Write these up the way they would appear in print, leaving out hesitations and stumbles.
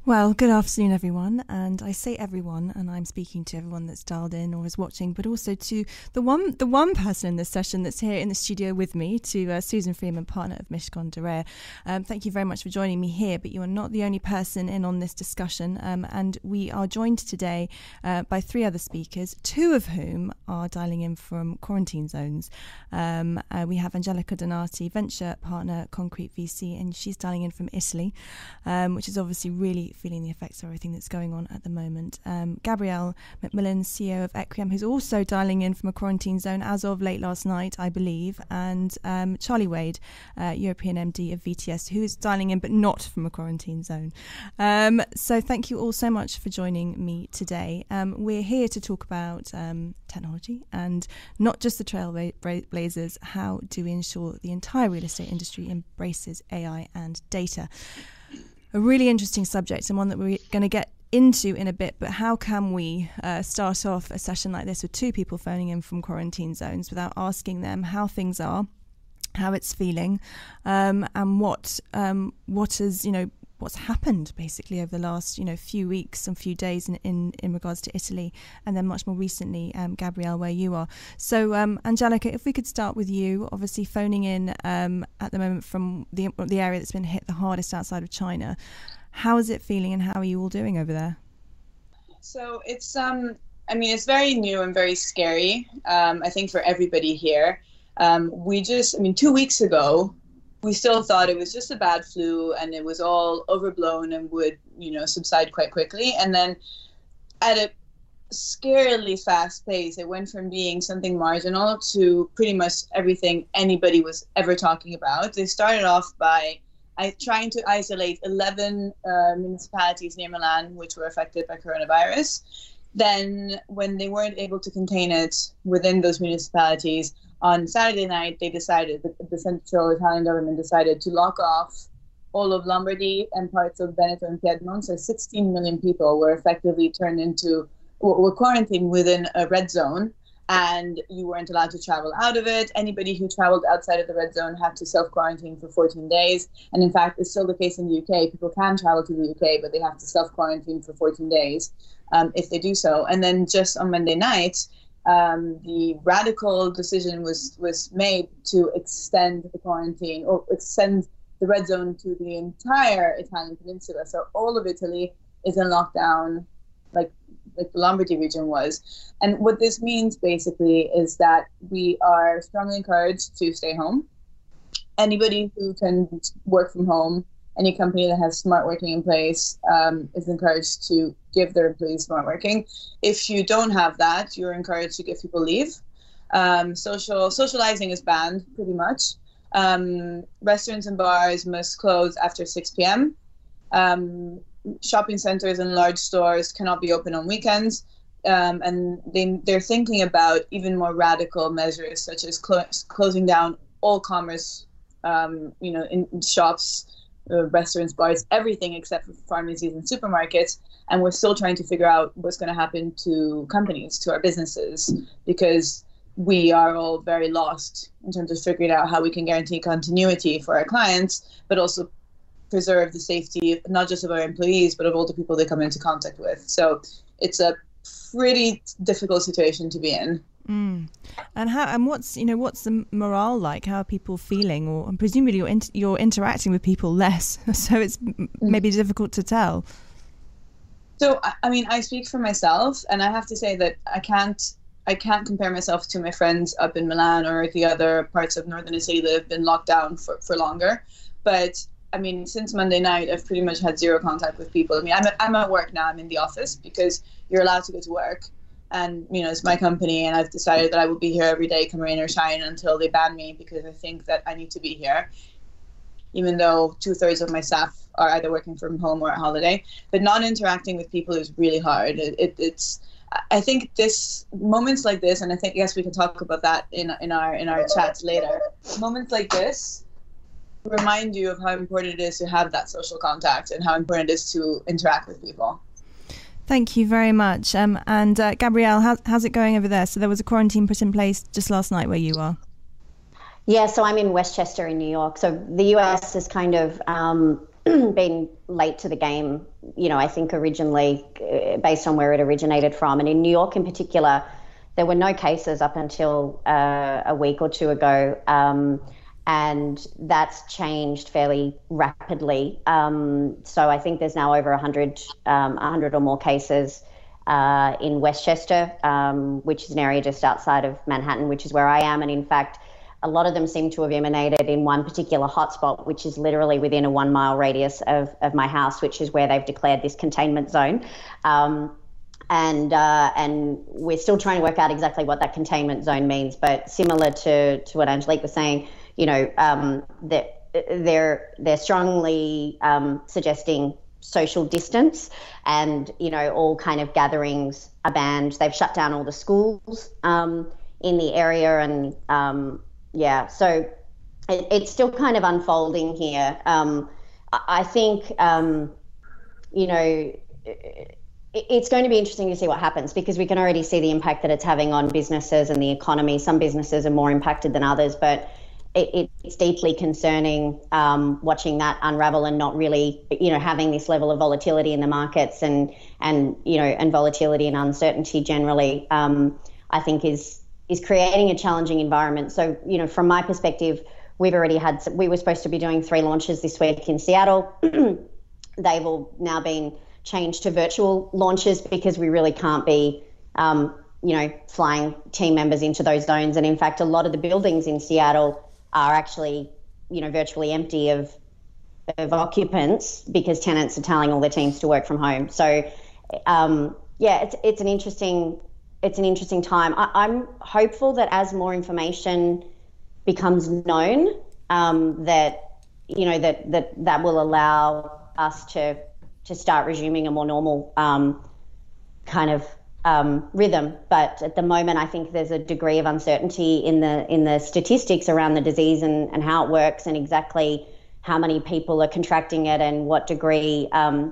Well, good afternoon, everyone. And I say everyone, and I'm speaking to everyone that's dialed in or is watching, but also to the one person in this session that's here in the studio with me, to Susan Freeman, partner of Mishcon de Reya. Thank you very much for joining me here, but you are not the only person in on this discussion. And we are joined today by three other speakers, two of whom are dialing in from quarantine zones. We have Angelica Donati, venture partner, Concrete VC, and she's dialing in from Italy, which is obviously really feeling the effects of everything that's going on at the moment. Gabrielle McMillan, CEO of Equiam, who's also dialing in from a quarantine zone as of late last night, I believe, and Charlie Wade, European MD of VTS, who is dialing in but not from a quarantine zone. So thank you all so much for joining me today. We're here to talk about technology and not just the trailblazers. How do we ensure that the entire real estate industry embraces AI and data? A really interesting subject and one that we're going to get into in a bit, but how can we start off a session like this with two people phoning in from quarantine zones without asking them how things are, how it's feeling, and what is, what's happened basically over the last, few weeks and few days in regards to Italy, and then much more recently, Gabrielle, where you are. So, Angelica, if we could start with you, obviously phoning in at the moment from the area that's been hit the hardest outside of China. How is it feeling, and how are you all doing over there? So it's, it's very new and very scary, I think, for everybody here. 2 weeks ago, we still thought it was just a bad flu and it was all overblown and would, subside quite quickly. And then at a scarily fast pace, it went from being something marginal to pretty much everything anybody was ever talking about. They started off by trying to isolate 11 municipalities near Milan, which were affected by coronavirus. Then when they weren't able to contain it within those municipalities, on Saturday night, they decided, the central Italian government decided to lock off all of Lombardy and parts of Veneto and Piedmont. So 16 million people were effectively were quarantined within a red zone, and you weren't allowed to travel out of it. Anybody who traveled outside of the red zone had to self-quarantine for 14 days. And in fact, it's still the case in the UK. People can travel to the UK, but they have to self-quarantine for 14 days if they do so. And then just on Monday night, the radical decision was made to extend the quarantine or extend the red zone to the entire Italian peninsula. So all of Italy is in lockdown, like the Lombardy region was. And what this means basically is that we are strongly encouraged to stay home. Anybody who can work from home, any company that has smart working in place is encouraged to give their employees smart working. If you don't have that, you're encouraged to give people leave. Socializing is banned pretty much. Restaurants and bars must close after 6 p.m. Shopping centers and large stores cannot be open on weekends. And they're thinking about even more radical measures, such as closing down all commerce, in shops, restaurants, bars, everything except for pharmacies and supermarkets. And we're still trying to figure out what's going to happen to companies, to our businesses, because we are all very lost in terms of figuring out how we can guarantee continuity for our clients, but also preserve the safety, not just of our employees, but of all the people they come into contact with. So it's a pretty difficult situation to be in. And what's the morale like? How are people feeling? Or presumably you're interacting with people less, so it's maybe difficult to tell. So I speak for myself, and I have to say that I can't compare myself to my friends up in Milan or the other parts of northern Italy that have been locked down for longer. But since Monday night, I've pretty much had zero contact with people. I'm at work now. I'm in the office because you're allowed to go to work. And, it's my company, and I've decided that I will be here every day, come rain or shine, until they ban me, because I think that I need to be here, even though 2/3 of my staff are either working from home or at holiday. But not interacting with people is really hard. I think moments like this, and I think, yes, we can talk about that in our chats later. Moments like this remind you of how important it is to have that social contact and how important it is to interact with people. Thank you very much. And Gabrielle, how's it going over there? So there was a quarantine put in place just last night where you are. Yeah, so I'm in Westchester in New York. So the US has kind of been late to the game I think originally based on where it originated from. And in New York in particular, there were no cases up until a week or two ago. And that's changed fairly rapidly. So I think there's now over 100 or more cases in Westchester, which is an area just outside of Manhattan, which is where I am. And in fact, a lot of them seem to have emanated in one particular hotspot, which is literally within a 1 mile radius of my house, which is where they've declared this containment zone. And we're still trying to work out exactly what that containment zone means. But similar to what Angelique was saying, that they're strongly suggesting social distance, and all kind of gatherings are banned. They've shut down all the schools in the area, and so it's still kind of unfolding here. I think it's going to be interesting to see what happens, because we can already see the impact that it's having on businesses and the economy. Some businesses are more impacted than others, but it's deeply concerning watching that unravel and not really, having this level of volatility in the markets and volatility and uncertainty generally, I think is creating a challenging environment. So, from my perspective, we were supposed to be doing 3 launches this week in Seattle. They've all now been changed to virtual launches because we really can't be, flying team members into those zones. And in fact, a lot of the buildings in Seattle are actually, virtually empty of occupants because tenants are telling all their teams to work from home. So, it's an interesting time. I'm hopeful that as more information becomes known, that will allow us to start resuming a more normal kind of rhythm. But at the moment, I think there's a degree of uncertainty in the statistics around the disease and how it works and exactly how many people are contracting it and what degree, of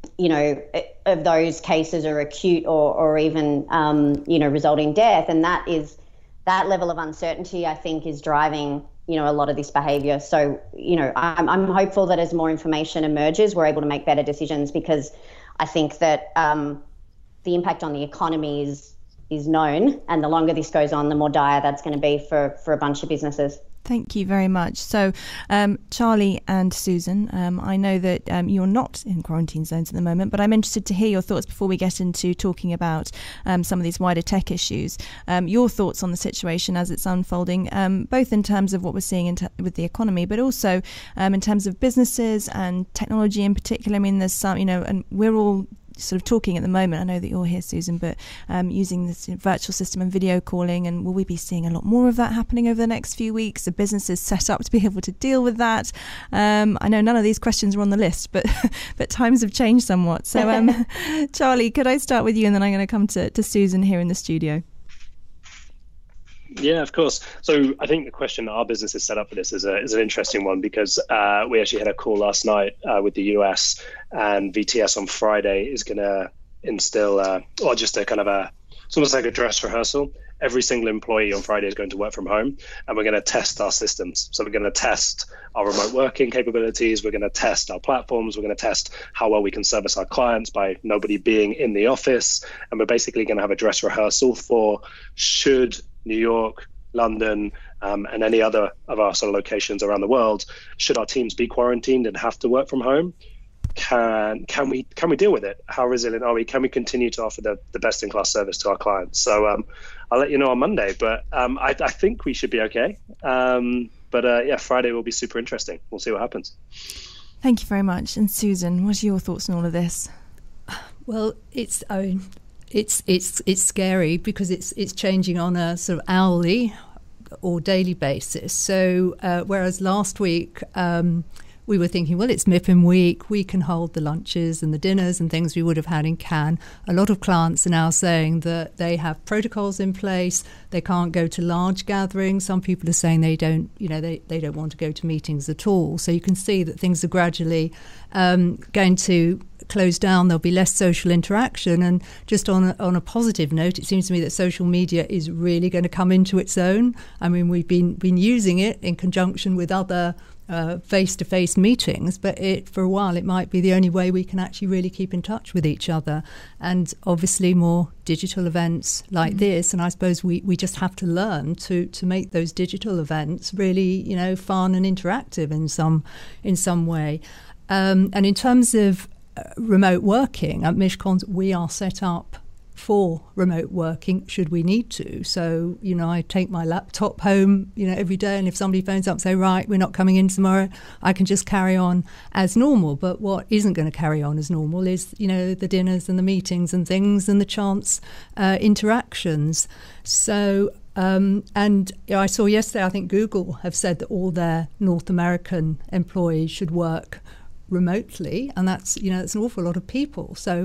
those cases are acute or even, result in death. And that level of uncertainty, I think, is driving, a lot of this behaviour. So, I'm hopeful that as more information emerges, we're able to make better decisions, because I think that the impact on the economy is known, and the longer this goes on, the more dire that's going to be for a bunch of businesses. Thank you very much. So, Charlie and Susan, I know that you're not in quarantine zones at the moment, but I'm interested to hear your thoughts before we get into talking about some of these wider tech issues. Your thoughts on the situation as it's unfolding, both in terms of what we're seeing with the economy, but also in terms of businesses and technology in particular. I mean, there's some, and we're all sort of talking at the moment, I know that you're here, Susan, but using this virtual system and video calling, and will we be seeing a lot more of that happening over the next few weeks? Are businesses set up to be able to deal with that? I know none of these questions are on the list, but times have changed somewhat. So Charlie, could I start with you, and then I'm going to come to Susan here in the studio. Yeah, of course. So I think the question that our business is set up for this is an interesting one, because we actually had a call last night with the US, and VTS on Friday is going to instill, or just a kind of it's almost like a dress rehearsal. Every single employee on Friday is going to work from home, and we're going to test our systems. So we're going to test our remote working capabilities. We're going to test our platforms. We're going to test how well we can service our clients by nobody being in the office. And we're basically going to have a dress rehearsal for should New York, London, and any other of our sort of locations around the world, should our teams be quarantined and have to work from home, can we deal with it? How resilient are we? Can we continue to offer the best in class service to our clients? So I'll let you know on Monday, but I think we should be okay. But Friday will be super interesting. We'll see what happens. Thank you very much. And Susan, what are your thoughts on all of this? Well, it's scary because it's changing on a sort of hourly or daily basis. So whereas last week we were thinking, well, it's MIPIM week, we can hold the lunches and the dinners and things we would have had in Cannes. A lot of clients are now saying that they have protocols in place. They can't go to large gatherings. Some people are saying they don't want to go to meetings at all. So you can see that things are gradually going to close down. There'll be less social interaction. And just on a positive note, it seems to me that social media is really going to come into its own. I mean, we've been using it in conjunction with other face-to-face meetings, but for a while it might be the only way we can actually really keep in touch with each other. And obviously more digital events like this, and I suppose we just have to learn to make those digital events really, fun and interactive in some way. And in terms of remote working, at Mishcon we are set up for remote working should we need to. So, I take my laptop home, every day, and if somebody phones up and say, right, we're not coming in tomorrow, I can just carry on as normal. But what isn't going to carry on as normal is, the dinners and the meetings and things and the chance interactions. So, and I saw yesterday, I think Google have said that all their North American employees should work remotely, and that's, it's an awful lot of people. So,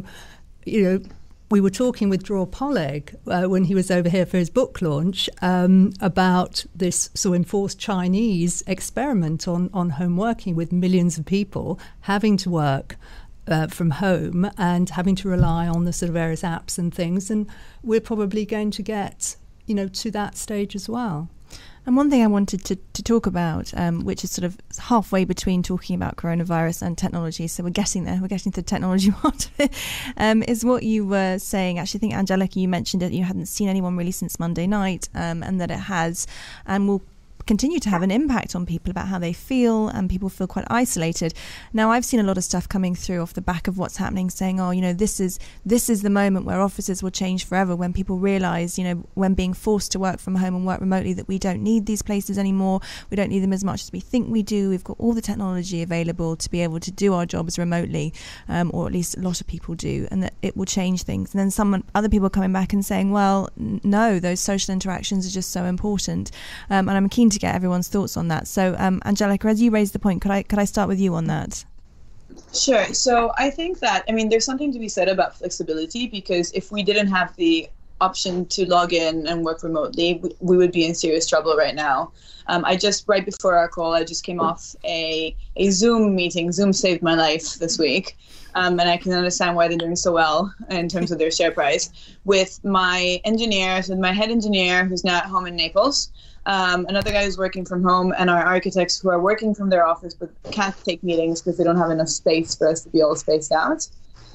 we were talking with Dror Poleg when he was over here for his book launch about this sort of enforced Chinese experiment on home working, with millions of people having to work from home and having to rely on the sort of various apps and things. And we're probably going to get, to that stage as well. And one thing I wanted to talk about, which is sort of halfway between talking about coronavirus and technology, so we're getting there, we're getting to the technology part of it, is what you were saying. Actually, I think, Angelica, you mentioned that you hadn't seen anyone really since Monday night, and that it has and will continue to have an impact on people about how they feel, and people feel quite isolated. Now, I've seen a lot of stuff coming through off the back of what's happening, saying, this is the moment where offices will change forever, when people realise, when being forced to work from home and work remotely, that we don't need these places anymore. We don't need them as much as we think we do. We've got all the technology available to be able to do our jobs remotely, or at least a lot of people do, and that it will change things. And then other people coming back and saying, well, no, those social interactions are just so important. And I'm keen to get everyone's thoughts on that. So, Angelica, as you raised the point, could I start with you on that? Sure. So I think that, there's something to be said about flexibility, because if we didn't have the option to log in and work remotely, we would be in serious trouble right now. Right before our call, I just came off a Zoom meeting. Zoom saved my life this week. And I can understand why they're doing so well in terms of their share price, with my engineers, with my head engineer who's now at home in Naples, another guy who's working from home, and our architects who are working from their office but can't take meetings because they don't have enough space for us to be all spaced out.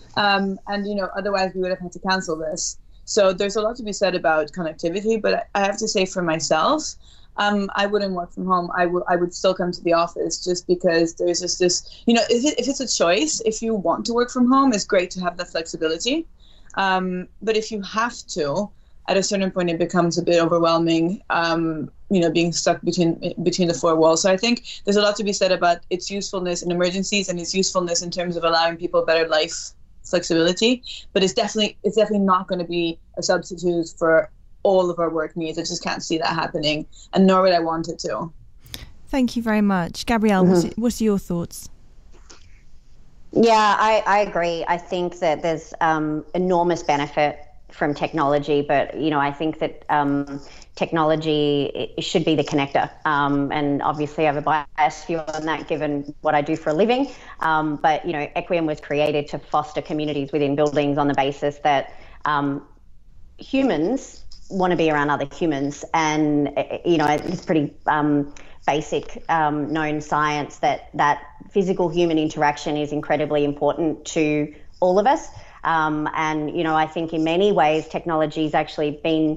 Otherwise we would have had to cancel this. So there's a lot to be said about connectivity, but I have to say for myself, I wouldn't work from home. I would still come to the office, just because there's just this, if it's a choice, if you want to work from home, it's great to have that flexibility. But if you have to, at a certain point, it becomes a bit overwhelming, being stuck between the four walls. So I think there's a lot to be said about its usefulness in emergencies and its usefulness in terms of allowing people better life flexibility. But it's definitely not going to be a substitute for all of our work needs. I just can't see that happening, and nor would I want it to. Thank you very much. Gabrielle, what's your thoughts? Yeah, I agree. I think that there's enormous benefit from technology, but I think that technology, it should be the connector, and obviously I have a biased view on that given what I do for a living, but Equium was created to foster communities within buildings on the basis that humans want to be around other humans, and it's pretty basic known science that physical human interaction is incredibly important to all of us. I think in many ways technology's actually been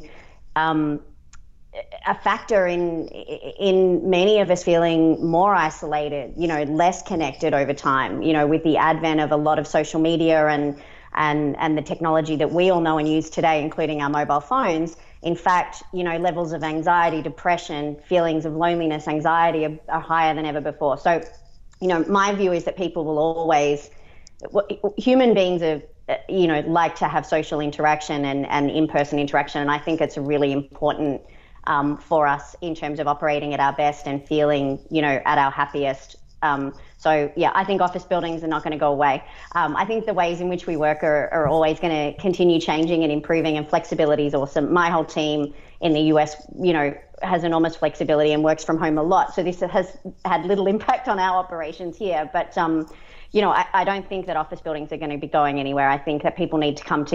a factor in many of us feeling more isolated, less connected over time, with the advent of a lot of social media and the technology that we all know and use today, including our mobile phones. In fact, levels of anxiety, depression, feelings of loneliness, anxiety are higher than ever before. So, my view is that people will always, human beings are, like to have social interaction and in-person interaction. And I think it's really important for us in terms of operating at our best and feeling, at our happiest. I think office buildings are not going to go away. I think the ways in which we work are always going to continue changing and improving, and flexibility is awesome. My whole team in the US, has enormous flexibility and works from home a lot. So this has had little impact on our operations here. But, I don't think that office buildings are going to be going anywhere. I think that people need to come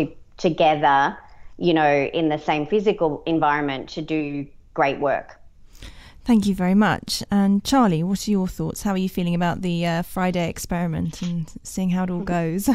together, in the same physical environment to do great work. Thank you very much. And Charlie, what are your thoughts? How are you feeling about the Friday experiment and seeing how it all goes?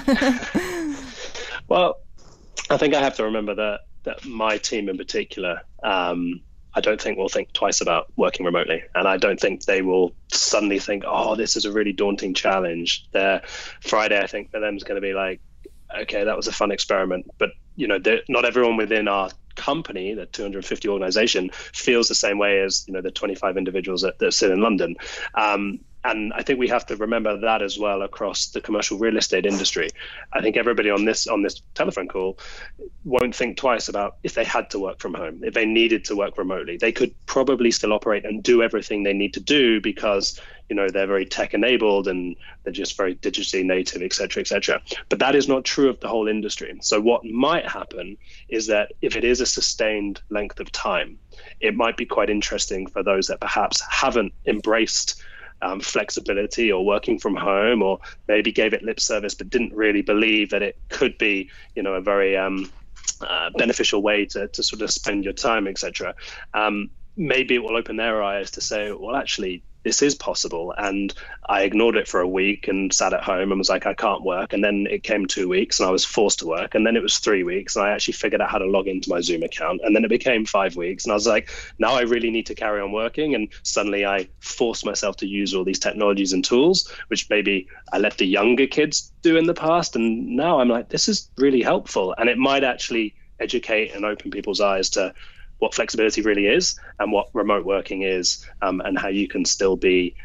Well, I think I have to remember that my team in particular, I don't think will think twice about working remotely. And I don't think they will suddenly think, oh, this is a really daunting challenge. Friday, I think for them is going to be like, okay, that was a fun experiment. But, not everyone within our company, the 250 organization, feels the same way as, the 25 individuals that sit in London. And I think we have to remember that as well across the commercial real estate industry. I think everybody on this telephone call won't think twice about if they had to work from home, if they needed to work remotely. They could probably still operate and do everything they need to do because, they're very tech enabled and they're just very digitally native, et cetera, et cetera. But that is not true of the whole industry. So what might happen is that if it is a sustained length of time, it might be quite interesting for those that perhaps haven't embraced flexibility or working from home, or maybe gave it lip service but didn't really believe that it could be, a very beneficial way to sort of spend your time, etc. Maybe it will open their eyes to say, well, actually, this is possible. And I ignored it for a week and sat at home and was like, I can't work. And then it came 2 weeks and I was forced to work. And then it was 3 weeks and I actually figured out how to log into my Zoom account. And then it became 5 weeks. And I was like, now I really need to carry on working. And suddenly I forced myself to use all these technologies and tools, which maybe I let the younger kids do in the past. And now I'm like, this is really helpful. And it might actually educate and open people's eyes to what flexibility really is and what remote working is, and how you can still be,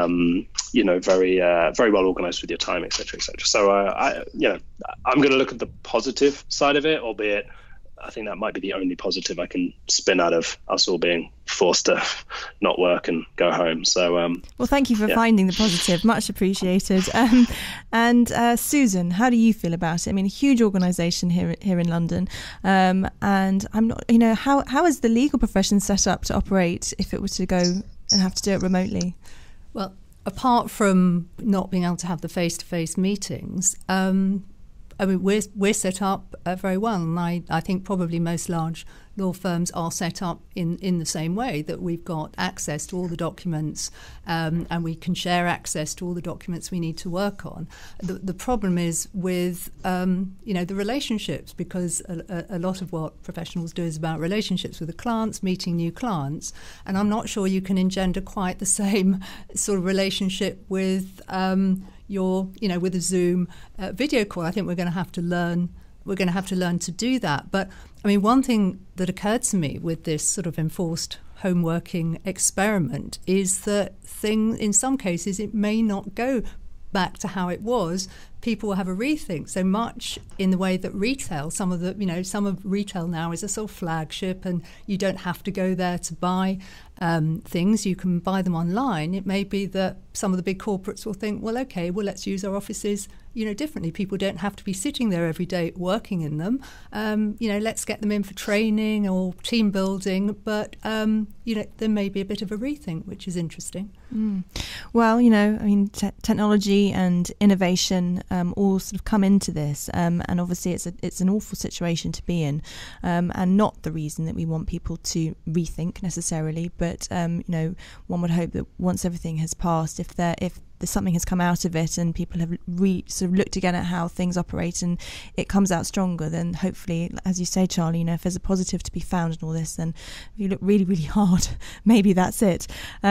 very well organized with your time, et cetera, et cetera. So, I'm going to look at the positive side of it, albeit I think that might be the only positive I can spin out of us all being forced to not work and go home. So, well, thank you for finding the positive. Much appreciated. And Susan, how do you feel about it? I mean, a huge organisation here in London, and I'm not. How is the legal profession set up to operate if it were to go and have to do it remotely? Well, apart from not being able to have the face-to-face meetings. We're set up very well, and I think probably most large law firms are set up in the same way, that we've got access to all the documents, and we can share access to all the documents we need to work on. The problem is with the relationships, because a lot of what professionals do is about relationships with the clients, meeting new clients, and I'm not sure you can engender quite the same sort of relationship with with a Zoom video call. I think we're going to have to learn. We're going to have to learn to do that. But I mean, one thing that occurred to me with this sort of enforced home working experiment is that in some cases, it may not go back to how it was. People will have a rethink. So much in the way that retail, some of retail now is a sort of flagship, and you don't have to go there to buy things. You can buy them online. It may be that some of the big corporates will think, well, okay, well, let's use our offices, differently. People don't have to be sitting there every day working in them. Let's get them in for training or team building. But, there may be a bit of a rethink, which is interesting. Mm. Well, technology and innovation all sort of come into this, and obviously it's an awful situation to be in, and not the reason that we want people to rethink necessarily, but one would hope that once everything has passed, if there's something has come out of it and people have sort of looked again at how things operate and it comes out stronger, then hopefully, as you say, Charlie, if there's a positive to be found in all this, then if you look really, really hard, maybe that's it.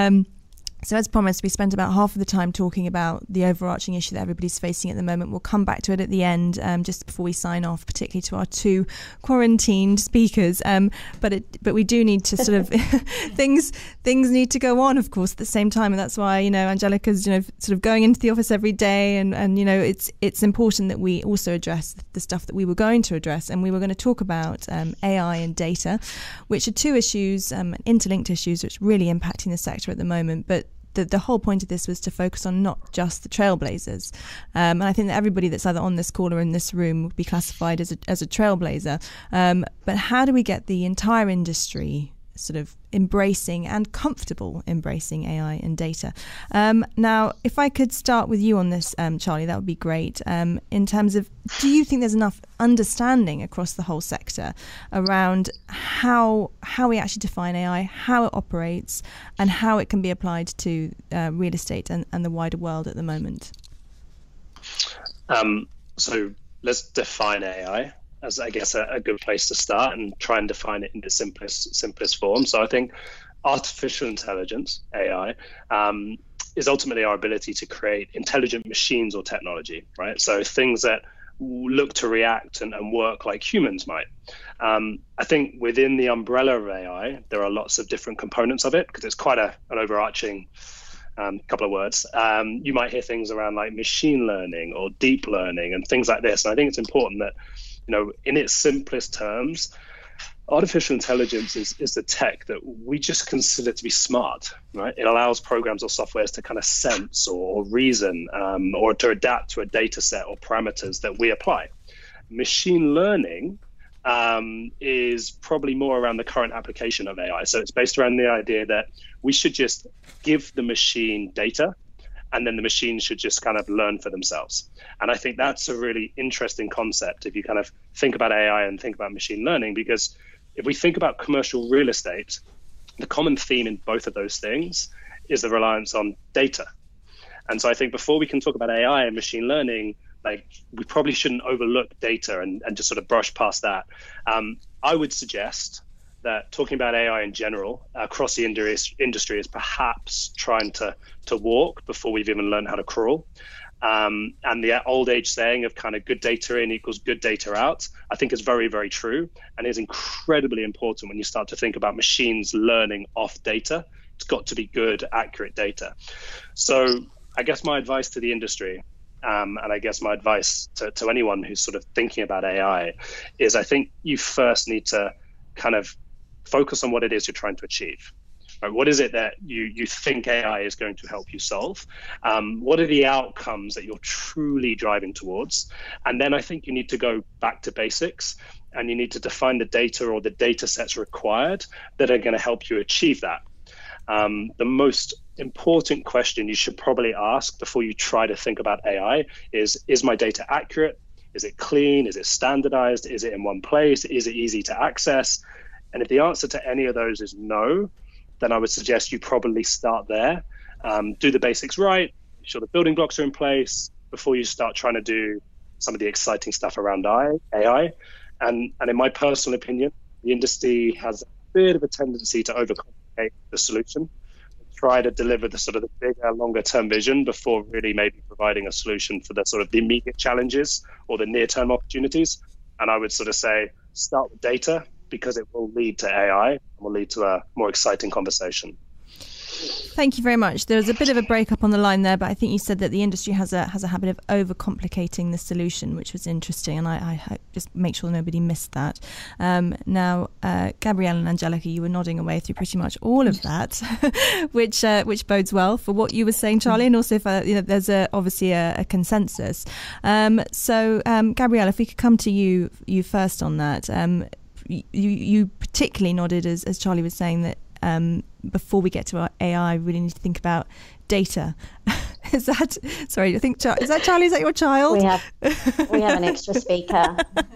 So as promised, we spent about half of the time talking about the overarching issue that everybody's facing at the moment. We'll come back to it at the end, just before we sign off, particularly to our two quarantined speakers. But we do need to sort of things need to go on, of course, at the same time, and that's why Angelica's sort of going into the office every day, and it's important that we also address the stuff that we were going to address, and we were going to talk about AI and data, which are two issues, interlinked issues, which are really impacting the sector at the moment, but the whole point of this was to focus on not just the trailblazers. And I think that everybody that's either on this call or in this room would be classified as a trailblazer. But how do we get the entire industry sort of embracing and comfortable embracing AI and data. Now, if I could start with you on this, Charlie, that would be great. In terms of, do you think there's enough understanding across the whole sector around how we actually define AI, how it operates, and how it can be applied to real estate and the wider world at the moment? So let's define AI as, I guess, a good place to start, and try and define it in the simplest form. So I think artificial intelligence, AI, is ultimately our ability to create intelligent machines or technology, right? So things that look to react and work like humans might. I think within the umbrella of AI, there are lots of different components of it, because it's quite an overarching couple of words. You might hear things around like machine learning or deep learning and things like this. And I think it's important that, in its simplest terms, artificial intelligence is the tech that we just consider to be smart, right? It allows programs or softwares to kind of sense or reason, or to adapt to a data set or parameters that we apply. Machine learning is probably more around the current application of AI. So it's based around the idea that we should just give the machine data, and then the machine should just kind of learn for themselves. And I think that's a really interesting concept if you kind of think about AI and think about machine learning, because if we think about commercial real estate, the common theme in both of those things is the reliance on data. And so I think before we can talk about AI and machine learning, like, we probably shouldn't overlook data and just sort of brush past that. I would suggest that talking about AI in general across the industry is perhaps trying to walk before we've even learned how to crawl. And the old age saying of kind of good data in equals good data out, I think is very, very true, and is incredibly important when you start to think about machines learning off data. It's got to be good, accurate data. So I guess my advice to the industry, and I guess my advice to anyone who's sort of thinking about AI, is I think you first need to kind of focus on what it is you're trying to achieve. Right? What is it that you think AI is going to help you solve? What are the outcomes that you're truly driving towards? And then I think you need to go back to basics, and you need to define the data or the data sets required that are going to help you achieve that. The most important question you should probably ask before you try to think about AI is my data accurate? Is it clean? Is it standardized? Is it in one place? Is it easy to access? And if the answer to any of those is no, then I would suggest you probably start there. Do the basics right, make sure the building blocks are in place before you start trying to do some of the exciting stuff around AI. And in my personal opinion, the industry has a bit of a tendency to overcomplicate the solution, try to deliver the sort of the bigger, longer term vision before really maybe providing a solution for the sort of the immediate challenges or the near term opportunities. And I would sort of say, start with data, because it will lead to AI and will lead to a more exciting conversation. Thank you very much. There was a bit of a break-up on the line there, but I think you said that the industry has a habit of overcomplicating the solution, which was interesting, and I just make sure nobody missed that. Now, Gabrielle and Angelica, you were nodding away through pretty much all of that, which bodes well for what you were saying, Charlie, and also for, there's obviously a consensus. So, Gabrielle, if we could come to you first on that. You particularly nodded as Charlie was saying that before we get to our AI, we really need to think about data. Is that, sorry, I think, is that Charlie? Is that your child? We have an extra speaker.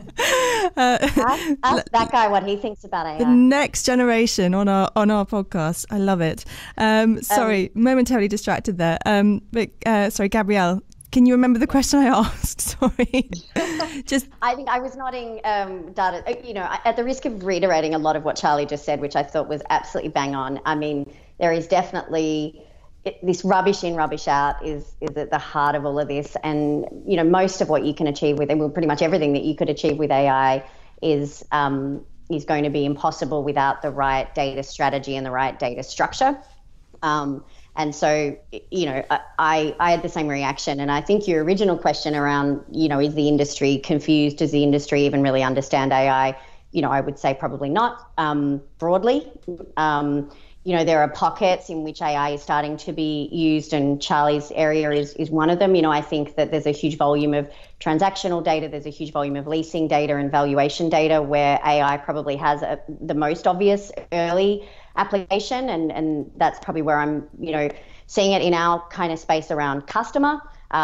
Ask that guy what he thinks about AI. The next generation on our podcast. I love it. Sorry, momentarily distracted there. But sorry, Gabrielle, can you remember the question I asked? Sorry. I think I was nodding data, at the risk of reiterating a lot of what Charlie just said, which I thought was absolutely bang on. I mean, there is definitely this rubbish in, rubbish out is at the heart of all of this. And, most of what you can achieve with, and pretty much everything that you could achieve with AI is going to be impossible without the right data strategy and the right data structure. And so, I had the same reaction. And I think your original question around, is the industry confused? Does the industry even really understand AI? I would say probably not broadly. there are pockets in which AI is starting to be used, and Charlie's area is one of them. I think that there's a huge volume of transactional data, there's a huge volume of leasing data and valuation data where AI probably has the most obvious early application, and that's probably where I'm, seeing it in our kind of space around customer.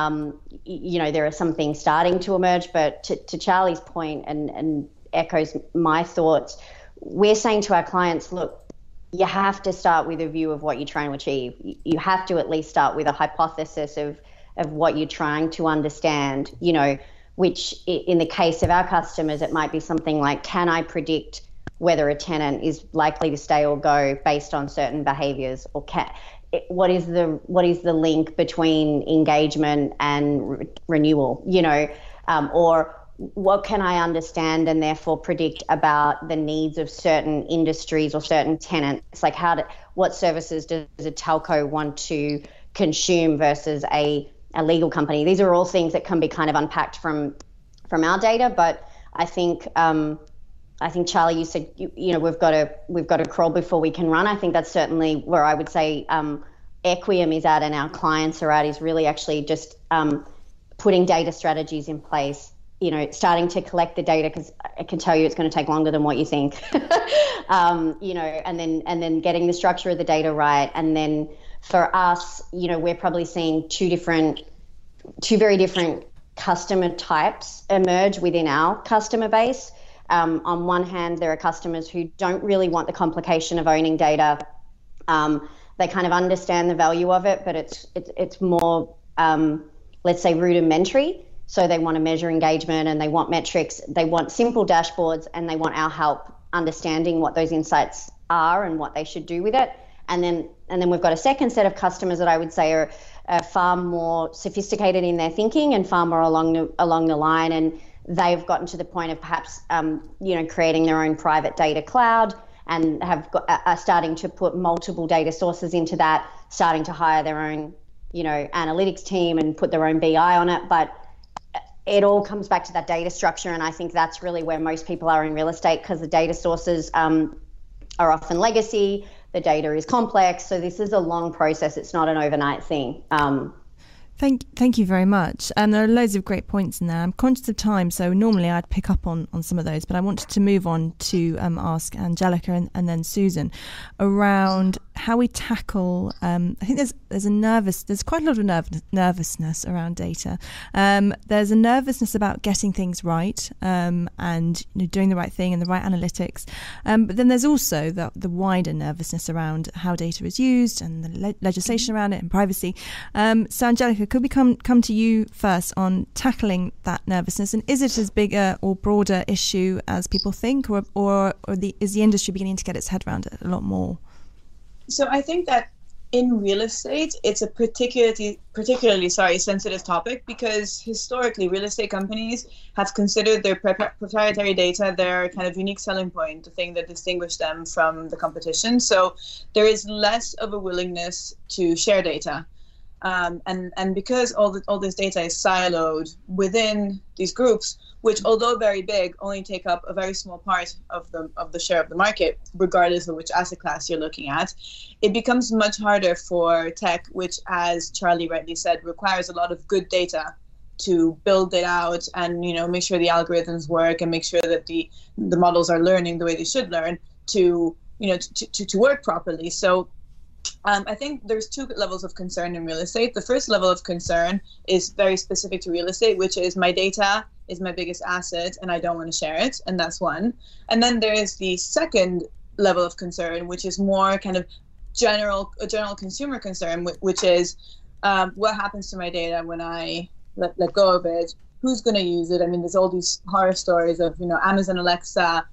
There are some things starting to emerge, but to Charlie's point and echoes my thoughts, we're saying to our clients, look, you have to start with a view of what you're trying to achieve. You have to at least start with a hypothesis of what you're trying to understand, which in the case of our customers, it might be something like, can I predict whether a tenant is likely to stay or go based on certain behaviors, or what is the link between engagement and renewal, or what can I understand and therefore predict about the needs of certain industries or certain tenants? Like what services does a telco want to consume versus a legal company? These are all things that can be kind of unpacked from our data. But I think Charlie, you said we've got to crawl before we can run. I think that's certainly where I would say Equium is at and our clients are at, is really actually just putting data strategies in place. Starting to collect the data, because I can tell you it's going to take longer than what you think, and then getting the structure of the data right. And then for us, we're probably seeing two very different customer types emerge within our customer base. On one hand, there are customers who don't really want the complication of owning data. They kind of understand the value of it, but it's more, let's say, rudimentary. So they want to measure engagement and they want metrics, they want simple dashboards, and they want our help understanding what those insights are and what they should do with it. And then we've got a second set of customers that I would say are far more sophisticated in their thinking and far more along the line, and they've gotten to the point of perhaps creating their own private data cloud and are starting to put multiple data sources into that, starting to hire their own analytics team and put their own BI on it. But it all comes back to that data structure, and I think that's really where most people are in real estate, because the data sources are often legacy, the data is complex, so this is a long process. It's not an overnight thing. Thank you very much. And there are loads of great points in there. I'm conscious of time, so normally I'd pick up on some of those, but I wanted to move on to ask Angelica and then Susan around how we tackle. I think there's quite a lot of nervousness around data. There's a nervousness about getting things right and doing the right thing and the right analytics. But then there's also the wider nervousness around how data is used and the legislation around it and privacy. So Angelica, could we come to you first on tackling that nervousness, and is it as big or broader issue as people think, or is the industry beginning to get its head around it a lot more? So I think that in real estate, it's a particularly sensitive topic, because historically real estate companies have considered their proprietary data their kind of unique selling point, the thing that distinguishes them from the competition. So there is less of a willingness to share data. And because all this data is siloed within these groups, which, although very big, only take up a very small part of the share of the market, regardless of which asset class you're looking at, it becomes much harder for tech, which, as Charlie rightly said, requires a lot of good data to build it out and make sure the algorithms work and make sure that the models are learning the way they should learn to work properly. So I think there's two levels of concern in real estate. The first level of concern is very specific to real estate, which is my data is my biggest asset and I don't want to share it. And that's one. And then there is the second level of concern, which is more kind of general consumer concern, which is what happens to my data when I let go of it? Who's going to use it? I mean, there's all these horror stories of, Amazon Alexa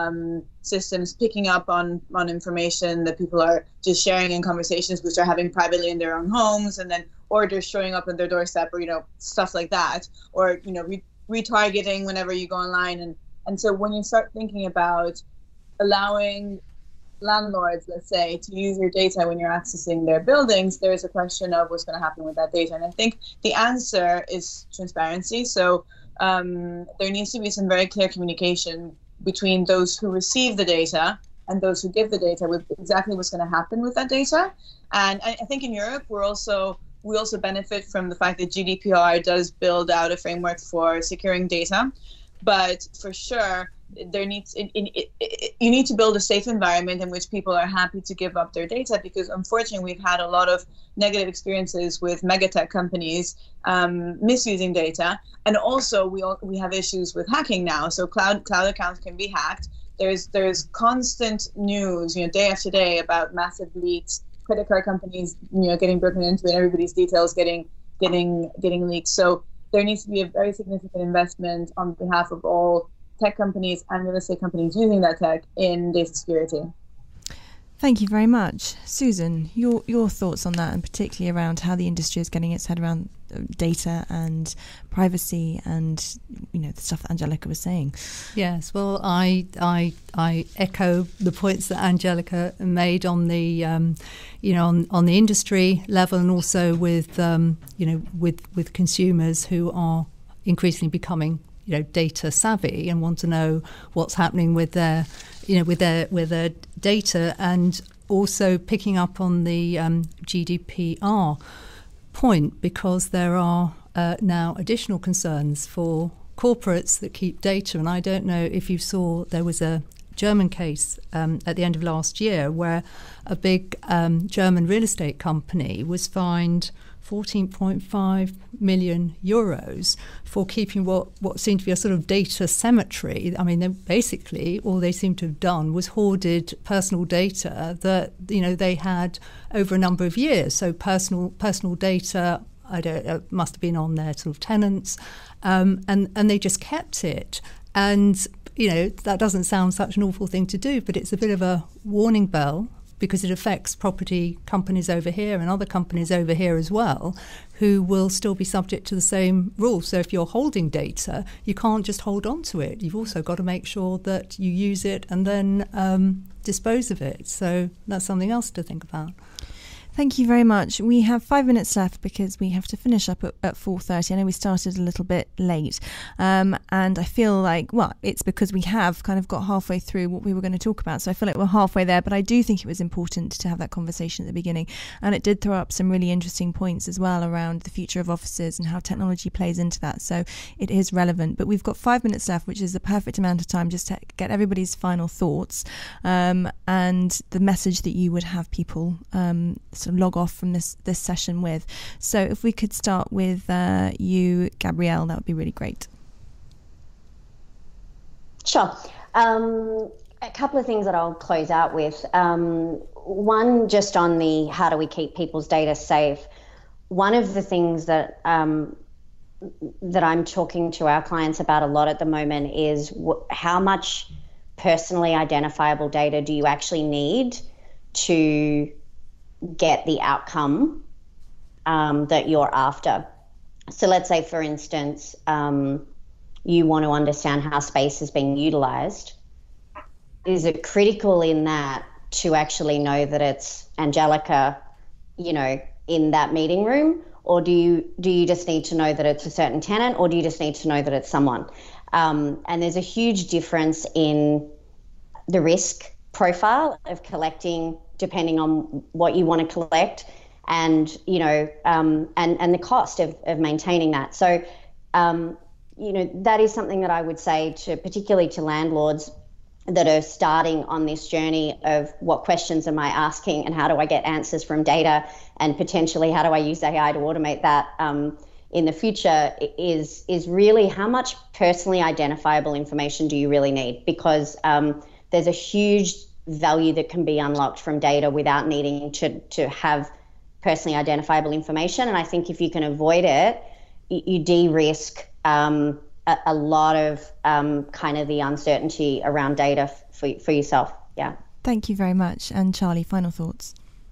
systems picking up on information that people are just sharing in conversations which are having privately in their own homes, and then orders showing up on their doorstep, or stuff like that, or retargeting whenever you go online. And so when you start thinking about allowing landlords, let's say, to use your data when you're accessing their buildings, there is a question of what's going to happen with that data. And I think the answer is transparency. So there needs to be some very clear communication between those who receive the data and those who give the data with exactly what's going to happen with that data. And I think in Europe, we also benefit from the fact that GDPR does build out a framework for securing data. But for sure, you need to build a safe environment in which people are happy to give up their data, because unfortunately we've had a lot of negative experiences with megatech companies misusing data, and also we have issues with hacking now. So cloud accounts can be hacked. There's constant news, day after day, about massive leaks, credit card companies getting broken into, and everybody's details getting leaked. So there needs to be a very significant investment on behalf of all tech companies and real estate companies using that tech in data security. Thank you very much. Susan, your thoughts on that, and particularly around how the industry is getting its head around data and privacy and the stuff that Angelica was saying. Yes, well, I echo the points that Angelica made on the on the industry level, and also with with consumers who are increasingly becoming data savvy and want to know what's happening with their with their data, and also picking up on the GDPR point, because there are now additional concerns for corporates that keep data. And I don't know if you saw, there was a German case at the end of last year where a big German real estate company was fined 14.5 million euros for keeping what seemed to be a sort of data cemetery. I mean, basically all they seemed to have done was hoarded personal data that they had over a number of years. So personal data, must have been on their sort of tenants, and they just kept it. And that doesn't sound such an awful thing to do, but it's a bit of a warning bell, because it affects property companies over here and other companies over here as well, who will still be subject to the same rules. So if you're holding data, you can't just hold on to it. You've also got to make sure that you use it and then dispose of it. So that's something else to think about. Thank you very much. We have 5 minutes left because we have to finish up at 4:30. I know we started a little bit late, and I feel like, it's because we have kind of got halfway through what we were going to talk about. So I feel like we're halfway there, but I do think it was important to have that conversation at the beginning. And it did throw up some really interesting points as well around the future of offices and how technology plays into that. So it is relevant. But we've got 5 minutes left, which is the perfect amount of time just to get everybody's final thoughts, and the message that you would have people sort of log off from this session with. So if we could start with you, Gabrielle, that would be really great. Sure. A couple of things that I'll close out with. One, just on the how do we keep people's data safe. One of the things that that I'm talking to our clients about a lot at the moment is how much personally identifiable data do you actually need to get the outcome that you're after. So let's say, for instance, you want to understand how space is being utilized. Is it critical in that to actually know that it's Angelica, in that meeting room? Or do you just need to know that it's a certain tenant, or do you just need to know that it's someone? And there's a huge difference in the risk profile of collecting, depending on what you want to collect, and and the cost of maintaining that. So that is something that I would say particularly to landlords that are starting on this journey of what questions am I asking and how do I get answers from data, and potentially how do I use AI to automate that in the future, is really how much personally identifiable information do you really need? Because there's a huge value that can be unlocked from data without needing to have personally identifiable information. And I think if you can avoid it, you de-risk a lot of kind of the uncertainty around data for yourself. Yeah. Thank you very much. And Charlie, final thoughts?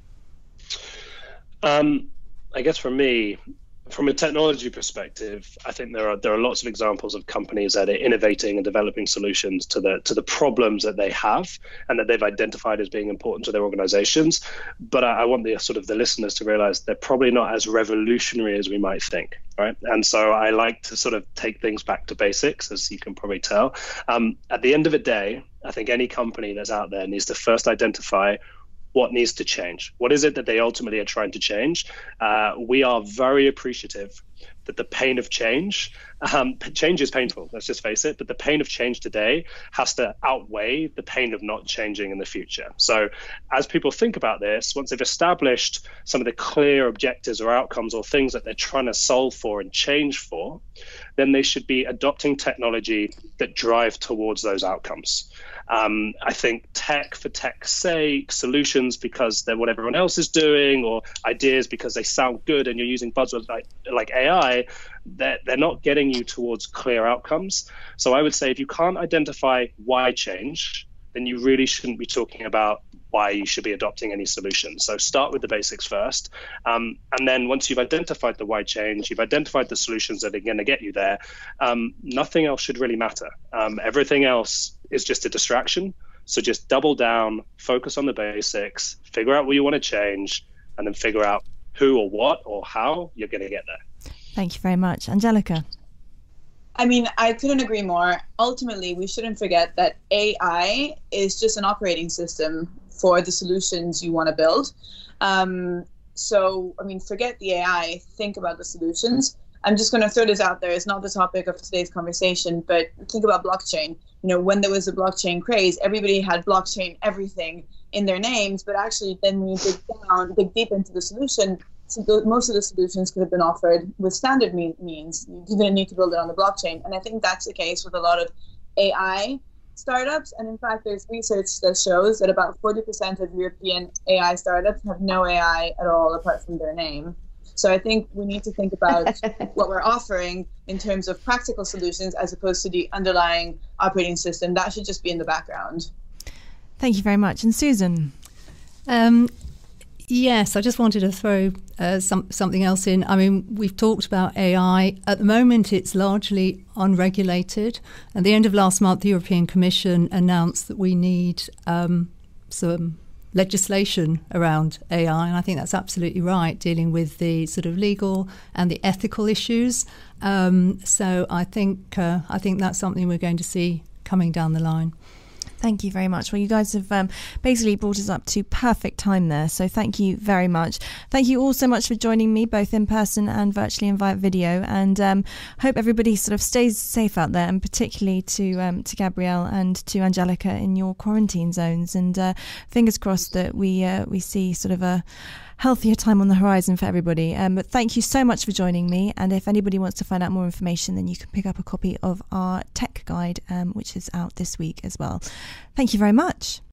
I guess for me, from a technology perspective, I think there are lots of examples of companies that are innovating and developing solutions to the problems that they have and that they've identified as being important to their organizations. But I want the listeners to realize they're probably not as revolutionary as we might think, right? And so I like to sort of take things back to basics, as you can probably tell. At the end of the day, I think any company that's out there needs to first identify what needs to change. What is it that they ultimately are trying to change? We are very appreciative that the pain of change is painful, let's just face it, but the pain of change today has to outweigh the pain of not changing in the future. So as people think about this, once they've established some of the clear objectives or outcomes or things that they're trying to solve for and change for, then they should be adopting technology that drive towards those outcomes. I think tech for tech's sake, solutions because they're what everyone else is doing, or ideas because they sound good and you're using buzzwords like AI, they're not getting you towards clear outcomes. So I would say if you can't identify why change, then you really shouldn't be talking about why you should be adopting any solution. So start with the basics first. And then once you've identified the why change, you've identified the solutions that are going to get you there, nothing else should really matter. Everything else is just a distraction. So just double down, focus on the basics, figure out what you want to change, and then figure out who or what or how you're going to get there. Thank you very much. Angelica? I mean, I couldn't agree more. Ultimately, we shouldn't forget that AI is just an operating system for the solutions you want to build. So, I mean, forget the AI, think about the solutions. I'm just going to throw this out there. It's not the topic of today's conversation, but think about blockchain. You know, when there was a blockchain craze, everybody had blockchain everything in their names, but actually then when you dig deep into the solution, so most of the solutions could have been offered with standard means. You didn't need to build it on the blockchain. And I think that's the case with a lot of AI startups. And in fact, there's research that shows that about 40% of European AI startups have no AI at all apart from their name. So I think we need to think about what we're offering in terms of practical solutions as opposed to the underlying operating system. That should just be in the background. Thank you very much. And Susan? Yes, I just wanted to throw something else in. I mean, we've talked about AI. At the moment, it's largely unregulated. At the end of last month, the European Commission announced that we need some legislation around AI, and I think that's absolutely right, dealing with the sort of legal and the ethical issues. So I think that's something we're going to see coming down the line. Thank you very much. Well, you guys have basically brought us up to perfect time there. So thank you very much. Thank you all so much for joining me, both in person and virtually and via video. And hope everybody sort of stays safe out there, and particularly to Gabrielle and to Angelica in your quarantine zones. And fingers crossed that we see sort of a healthier time on the horizon for everybody. But thank you so much for joining me. And if anybody wants to find out more information, then you can pick up a copy of our tech guide, which is out this week as well. Thank you very much.